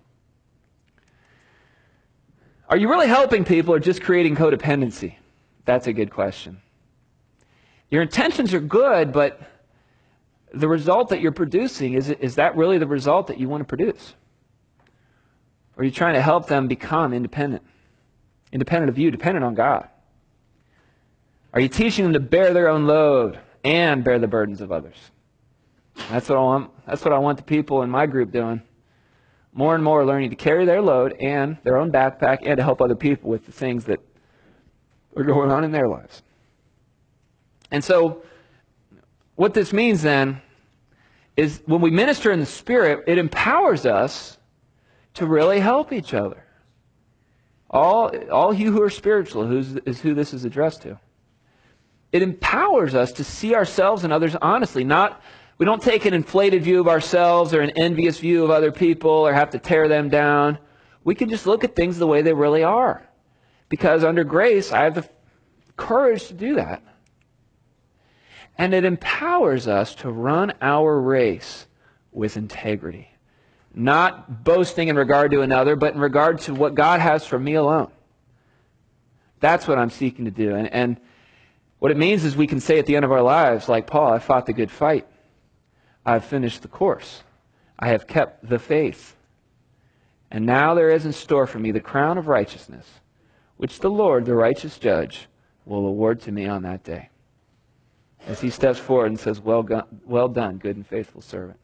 Are you really helping people or just creating codependency? That's a good question. Your intentions are good, but the result that you're producing, is, is that really the result that you want to produce? Or are you trying to help them become independent? Independent of you, dependent on God? Are you teaching them to bear their own load and bear the burdens of others? That's what I want, that's what I want the people in my group doing. More and more learning to carry their load and their own backpack and to help other people with the things that are going on in their lives. And so what this means then is when we minister in the Spirit, it empowers us to really help each other. All, all you who are spiritual who's, is who this is addressed to. It empowers us to see ourselves and others honestly. Not, we don't take an inflated view of ourselves or an envious view of other people or have to tear them down. We can just look at things the way they really are. Because under grace, I have the courage to do that. And it empowers us to run our race with integrity. Not boasting in regard to another, but in regard to what God has for me alone. That's what I'm seeking to do. And, and what it means is we can say at the end of our lives, like Paul, I fought the good fight. I've finished the course. I have kept the faith. And now there is in store for me the crown of righteousness, which the Lord, the righteous judge, will award to me on that day. As he steps forward and says, well, go- well done, good and faithful servant.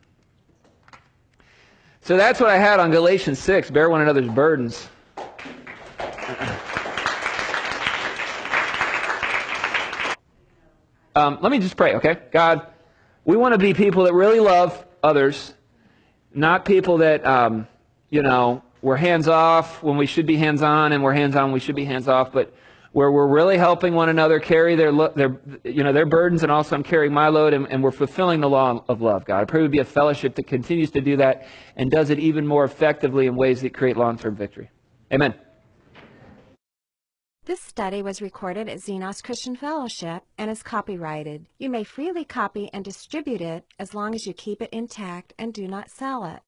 So that's what I had on Galatians six. Bear one another's burdens. Um, let me just pray, okay? God, We want to be people that really love others, not people that, um, you know, we're hands-off when we should be hands-on, and we're hands-on when we should be hands-off, but where we're really helping one another carry their, their, you know, their burdens, and also I'm carrying my load, and, and we're fulfilling the law of love, God. I pray we'd be a fellowship that continues to do that and does it even more effectively in ways that create long-term victory. Amen. This study was recorded at Xenos Christian Fellowship and is copyrighted. You may freely copy and distribute it as long as you keep it intact and do not sell it.